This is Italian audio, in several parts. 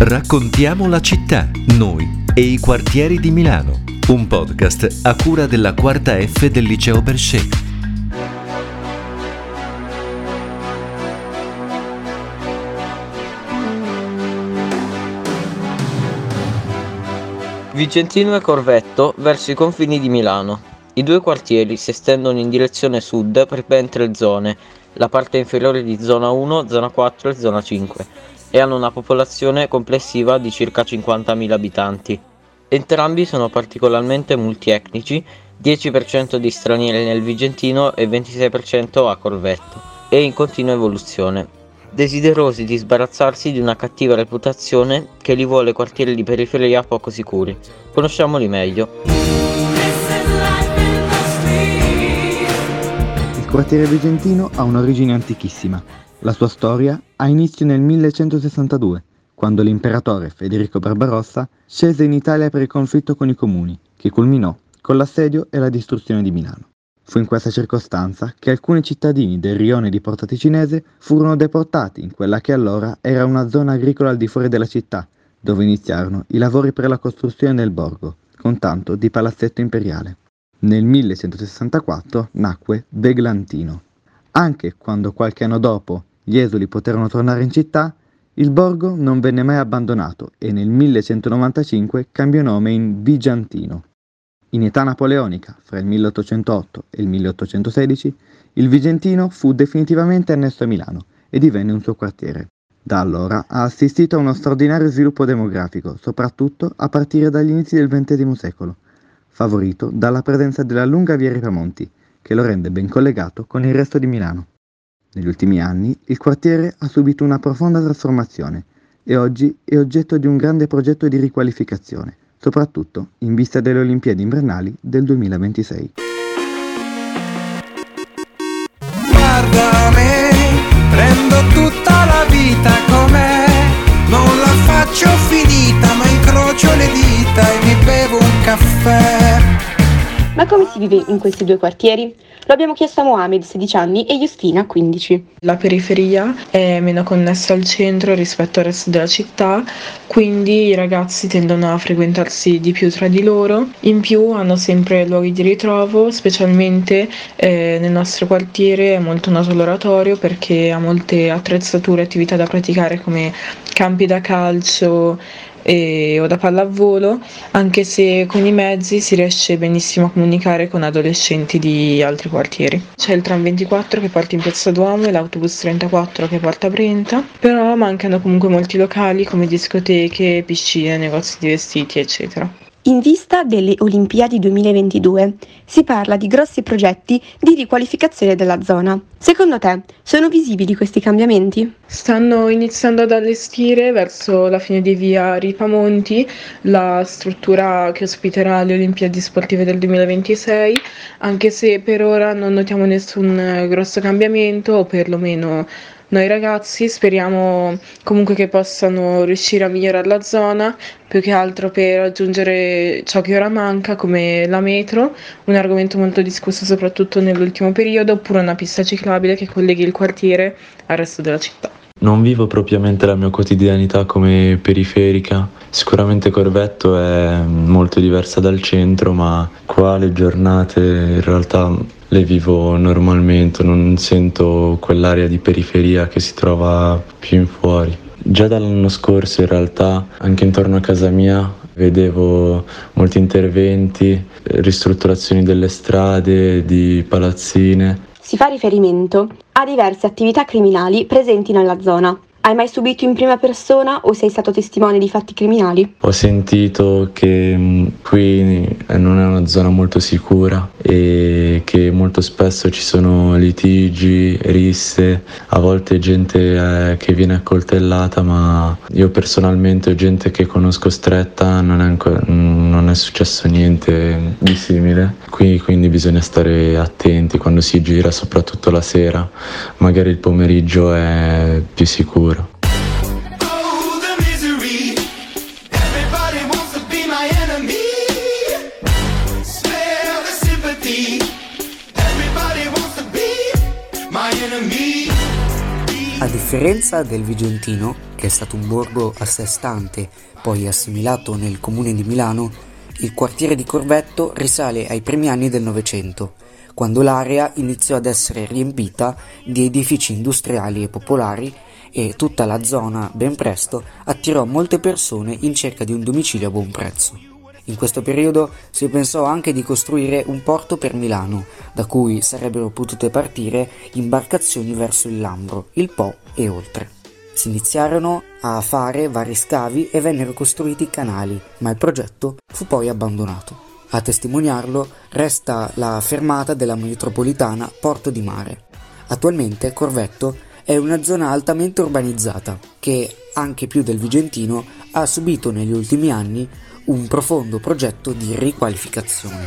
Raccontiamo la città, noi e i quartieri di Milano. Un podcast a cura della quarta F del liceo Berchet. Vigentino e Corvetto verso i confini di Milano. I due quartieri si estendono in direzione sud per ben 3 zone, la parte inferiore di zona 1, zona 4 e zona 5, e hanno una popolazione complessiva di circa 50.000 abitanti. Entrambi sono particolarmente multietnici, 10% di stranieri nel Vigentino e 26% a Corvetto, e in continua evoluzione, desiderosi di sbarazzarsi di una cattiva reputazione che li vuole quartieri di periferia poco sicuri. Conosciamoli meglio. Il quartiere Vigentino ha un'origine antichissima. La sua storia ha inizio nel 1162, quando l'imperatore Federico Barbarossa scese in Italia per il conflitto con i comuni, che culminò con l'assedio e la distruzione di Milano. Fu in questa circostanza che alcuni cittadini del rione di Porta Ticinese furono deportati in quella che allora era una zona agricola al di fuori della città, dove iniziarono i lavori per la costruzione del borgo, con tanto di palazzetto imperiale. Nel 1164 nacque Beglantino. Anche quando qualche anno dopo gli esuli poterono tornare in città, il borgo non venne mai abbandonato e nel 1195 cambiò nome in Vigiantino. In età napoleonica, fra il 1808 e il 1816, il Vigentino fu definitivamente annesso a Milano e divenne un suo quartiere. Da allora ha assistito a uno straordinario sviluppo demografico, soprattutto a partire dagli inizi del XX secolo, favorito dalla presenza della lunga via Ripamonti, che lo rende ben collegato con il resto di Milano. Negli ultimi anni il quartiere ha subito una profonda trasformazione e oggi è oggetto di un grande progetto di riqualificazione, soprattutto in vista delle Olimpiadi invernali del 2026. Guarda me, prendo tutta la vita com'è, non la faccio finita, ma incrocio le dita e mi bevo un caffè. Ma come si vive in questi due quartieri? Lo abbiamo chiesto a Mohamed, 16 anni, e Justina, 15. La periferia è meno connessa al centro rispetto al resto della città, quindi i ragazzi tendono a frequentarsi di più tra di loro. In più hanno sempre luoghi di ritrovo, specialmente nel nostro quartiere è molto noto l'oratorio perché ha molte attrezzature e attività da praticare come campi da calcio o da pallavolo, anche se con i mezzi si riesce benissimo a comunicare con adolescenti di altri quartieri. C'è il tram 24 che porta in Piazza Duomo e l'autobus 34 che porta a Brenta, però mancano comunque molti locali come discoteche, piscine, negozi di vestiti, eccetera. In vista delle Olimpiadi 2022 si parla di grossi progetti di riqualificazione della zona. Secondo te sono visibili questi cambiamenti? Stanno iniziando ad allestire verso la fine di via Ripamonti la struttura che ospiterà le Olimpiadi sportive del 2026, anche se per ora non notiamo nessun grosso cambiamento, o perlomeno noi ragazzi speriamo comunque che possano riuscire a migliorare la zona, più che altro per raggiungere ciò che ora manca, come la metro, un argomento molto discusso soprattutto nell'ultimo periodo, oppure una pista ciclabile che colleghi il quartiere al resto della città. Non vivo propriamente la mia quotidianità come periferica, sicuramente Corvetto è molto diversa dal centro, ma qua le giornate in realtà le vivo normalmente, non sento quell'area di periferia che si trova più in fuori. Già dall'anno scorso in realtà anche intorno a casa mia vedevo molti interventi, ristrutturazioni delle strade, di palazzine. Si fa riferimento a diverse attività criminali presenti nella zona. Hai mai subito in prima persona o sei stato testimone di fatti criminali? Ho sentito che qui non è una zona molto sicura e che molto spesso ci sono litigi, risse, a volte gente che viene accoltellata, ma io personalmente ho gente che conosco stretta, non è successo niente di simile. Qui quindi bisogna stare attenti quando si gira, soprattutto la sera, magari il pomeriggio è più sicuro. A differenza del Vigentino, che è stato un borgo a sé stante, poi assimilato nel comune di Milano, il quartiere di Corvetto risale ai primi anni del Novecento, quando l'area iniziò ad essere riempita di edifici industriali e popolari e tutta la zona ben presto attirò molte persone in cerca di un domicilio a buon prezzo. In questo periodo si pensò anche di costruire un porto per Milano, da cui sarebbero potute partire imbarcazioni verso il Lambro, il Po e oltre. Si iniziarono a fare vari scavi e vennero costruiti canali, ma il progetto fu poi abbandonato. A testimoniarlo resta la fermata della metropolitana Porto di Mare. Attualmente Corvetto è una zona altamente urbanizzata che, anche più del Vigentino, ha subito negli ultimi anni un profondo progetto di riqualificazione.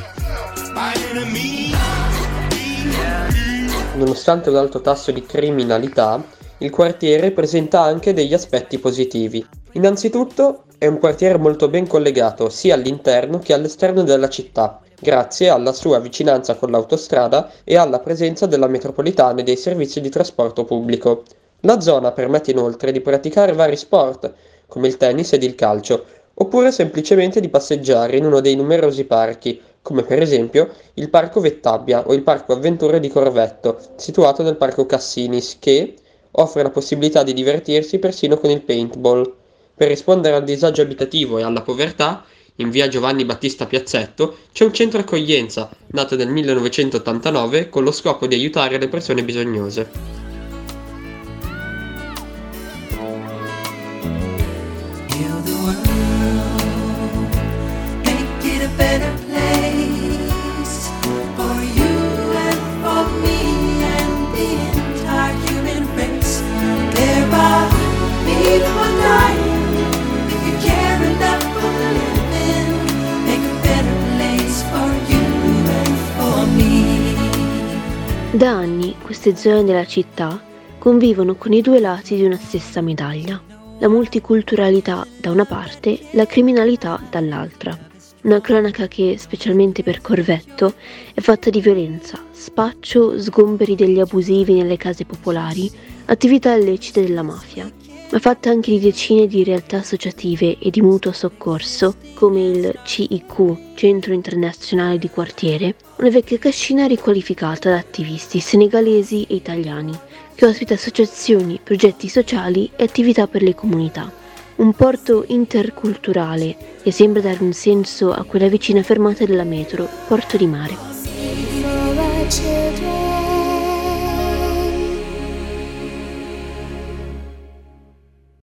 Nonostante l'alto tasso di criminalità, il quartiere presenta anche degli aspetti positivi. Innanzitutto è un quartiere molto ben collegato sia all'interno che all'esterno della città, grazie alla sua vicinanza con l'autostrada e alla presenza della metropolitana e dei servizi di trasporto pubblico. La zona permette inoltre di praticare vari sport, come il tennis ed il calcio, oppure semplicemente di passeggiare in uno dei numerosi parchi, come per esempio il Parco Vettabbia o il Parco Avventure di Corvetto, situato nel Parco Cassinis, che offre la possibilità di divertirsi persino con il paintball. Per rispondere al disagio abitativo e alla povertà, in via Giovanni Battista Piazzetto c'è un centro accoglienza, nato nel 1989 con lo scopo di aiutare le persone bisognose. Da anni queste zone della città convivono con i due lati di una stessa medaglia, la multiculturalità da una parte, la criminalità dall'altra. Una cronaca che, specialmente per Corvetto, è fatta di violenza, spaccio, sgomberi degli abusivi nelle case popolari, attività illecite della mafia, ma fatta anche di decine di realtà associative e di mutuo soccorso, come il CIQ, Centro Internazionale di Quartiere, una vecchia cascina riqualificata da attivisti senegalesi e italiani, che ospita associazioni, progetti sociali e attività per le comunità. Un porto interculturale che sembra dare un senso a quella vicina fermata della metro, Porto di Mare.